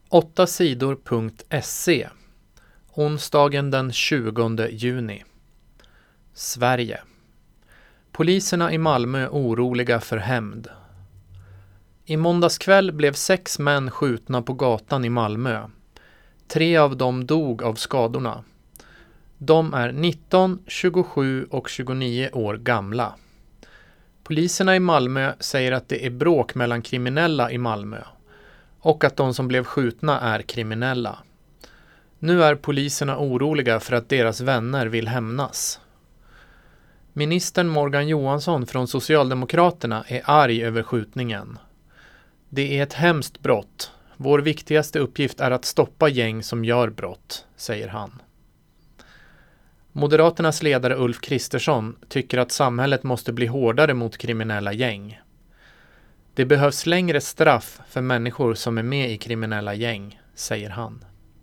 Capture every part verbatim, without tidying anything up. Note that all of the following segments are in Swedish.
åtta sidor punkt se. Onsdagen den tjugonde juni. Sverige. Poliserna i Malmö oroliga för hämnd. I måndags kväll blev sex män skjutna på gatan i Malmö. Tre av dem dog av skadorna. De är nitton, tjugosju och tjugonio år gamla. Poliserna i Malmö säger att det är bråk mellan kriminella i Malmö och att de som blev skjutna är kriminella. Nu är poliserna oroliga för att deras vänner vill hämnas. Ministern Morgan Johansson från Socialdemokraterna är arg över skjutningen. Det är ett hemskt brott. Vår viktigaste uppgift är att stoppa gäng som gör brott, säger han. Moderaternas ledare Ulf Kristersson tycker att samhället måste bli hårdare mot kriminella gäng. Det behövs längre straff för människor som är med i kriminella gäng, säger han.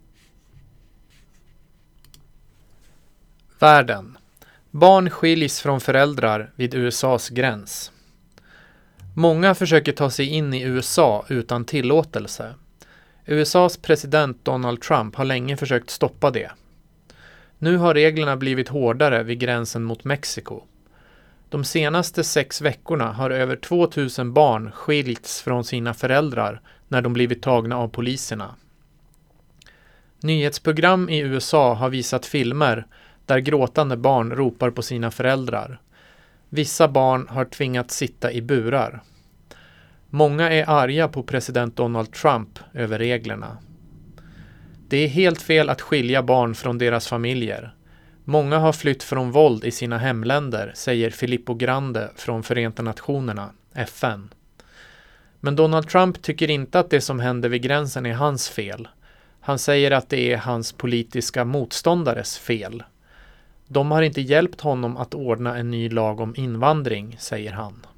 Världen. Barn skiljs från föräldrar vid U S A:s gräns. Många försöker ta sig in i U S A utan tillåtelse. U S A:s president Donald Trump har länge försökt stoppa det. Nu har reglerna blivit hårdare vid gränsen mot Mexiko. De senaste sex veckorna har över tvåtusen barn skilts från sina föräldrar när de blivit tagna av poliserna. Nyhetsprogram i U S A har visat filmer där gråtande barn ropar på sina föräldrar. Vissa barn har tvingats sitta i burar. Många är arga på president Donald Trump över reglerna. Det är helt fel att skilja barn från deras familjer. Många har flytt från våld i sina hemländer, säger Filippo Grande från Förenta Nationerna, F N. Men Donald Trump tycker inte att det som händer vid gränsen är hans fel. Han säger att det är hans politiska motståndares fel. De har inte hjälpt honom att ordna en ny lag om invandring, säger han.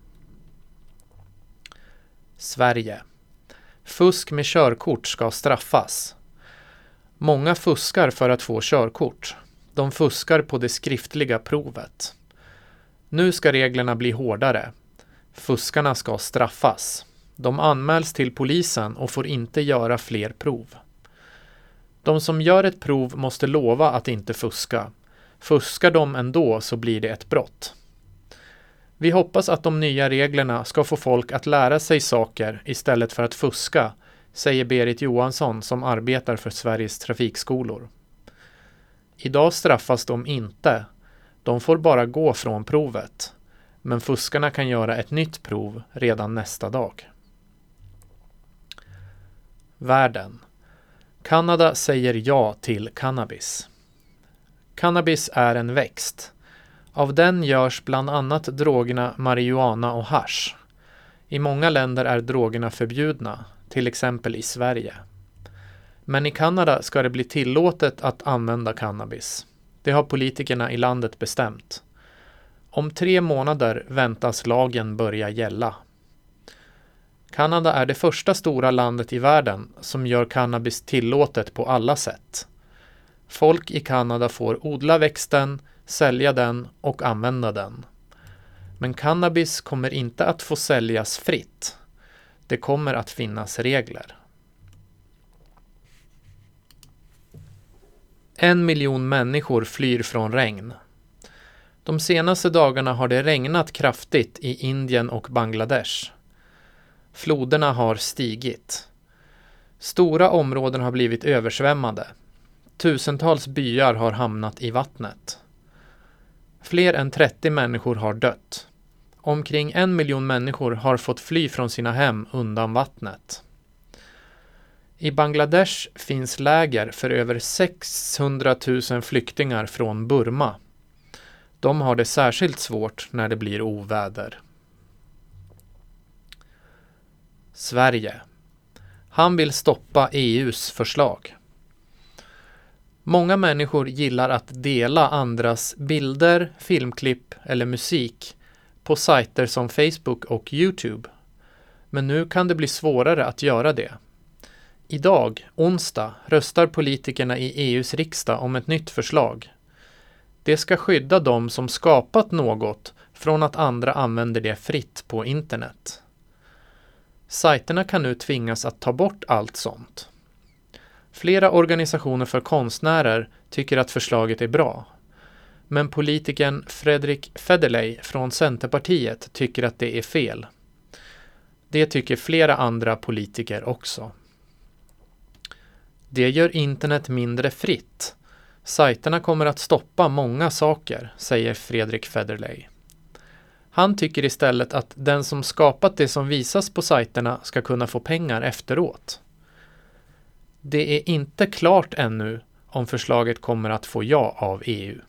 Sverige. Fusk med körkort ska straffas. Många fuskar för att få körkort. De fuskar på det skriftliga provet. Nu ska reglerna bli hårdare. Fuskarna ska straffas. De anmäls till polisen och får inte göra fler prov. De som gör ett prov måste lova att inte fuska. Fuskar de ändå så blir det ett brott. Vi hoppas att de nya reglerna ska få folk att lära sig saker istället för att fuska, säger Berit Johansson som arbetar för Sveriges trafikskolor. Idag straffas de inte. De får bara gå från provet. Men fuskarna kan göra ett nytt prov redan nästa dag. Världen. Kanada säger ja till cannabis. Cannabis är en växt. Av den görs bland annat drogerna marijuana och hasch. I många länder är drogerna förbjudna, till exempel i Sverige. Men i Kanada ska det bli tillåtet att använda cannabis. Det har politikerna i landet bestämt. Om tre månader väntas lagen börja gälla. Kanada är det första stora landet i världen som gör cannabis tillåtet på alla sätt. Folk i Kanada får odla växten, sälja den och använda den. Men cannabis kommer inte att få säljas fritt. Det kommer att finnas regler. En miljon människor flyr från regn. De senaste dagarna har det regnat kraftigt i Indien och Bangladesh. Floderna har stigit. Stora områden har blivit översvämmade. Tusentals byar har hamnat i vattnet. Fler än trettio människor har dött. Omkring en miljon människor har fått fly från sina hem undan vattnet. I Bangladesh finns läger för över sexhundratusen flyktingar från Burma. De har det särskilt svårt när det blir oväder. Sverige. Han vill stoppa E U:s förslag. Många människor gillar att dela andras bilder, filmklipp eller musik på sajter som Facebook och YouTube. Men nu kan det bli svårare att göra det. Idag, onsdag, röstar politikerna i E U:s riksdag om ett nytt förslag. Det ska skydda de som skapat något från att andra använder det fritt på internet. Sajterna kan nu tvingas att ta bort allt sånt. Flera organisationer för konstnärer tycker att förslaget är bra. Men politikern Fredrik Federley från Centerpartiet tycker att det är fel. Det tycker flera andra politiker också. Det gör internet mindre fritt. Sajterna kommer att stoppa många saker, säger Fredrik Federley. Han tycker istället att den som skapat det som visas på sajterna ska kunna få pengar efteråt. Det är inte klart ännu om förslaget kommer att få ja av E U.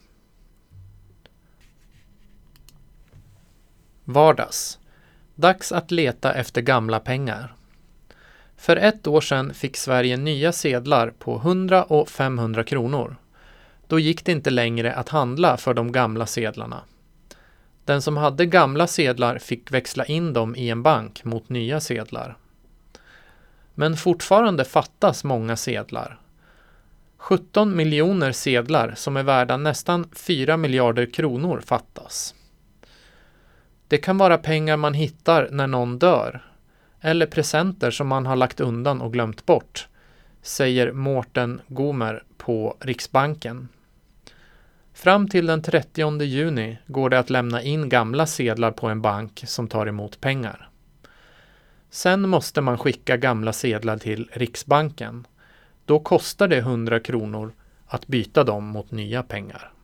Vardags. Dags att leta efter gamla pengar. För ett år sedan fick Sverige nya sedlar på hundra och femhundra kronor. Då gick det inte längre att handla för de gamla sedlarna. Den som hade gamla sedlar fick växla in dem i en bank mot nya sedlar. Men fortfarande fattas många sedlar. sjutton miljoner sedlar som är värda nästan fyra miljarder kronor fattas. Det kan vara pengar man hittar när någon dör, eller presenter som man har lagt undan och glömt bort, säger Mårten Gomer på Riksbanken. Fram till den trettionde juni går det att lämna in gamla sedlar på en bank som tar emot pengar. Sen måste man skicka gamla sedlar till Riksbanken. Då kostar det hundra kronor att byta dem mot nya pengar.